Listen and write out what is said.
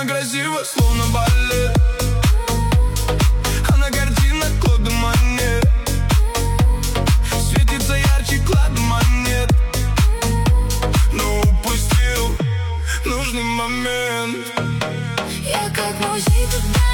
Она красива, словно балет. Она картина Клода Моне. Светится ярче клад монет. Но упустил нужный момент. Я как музей, когда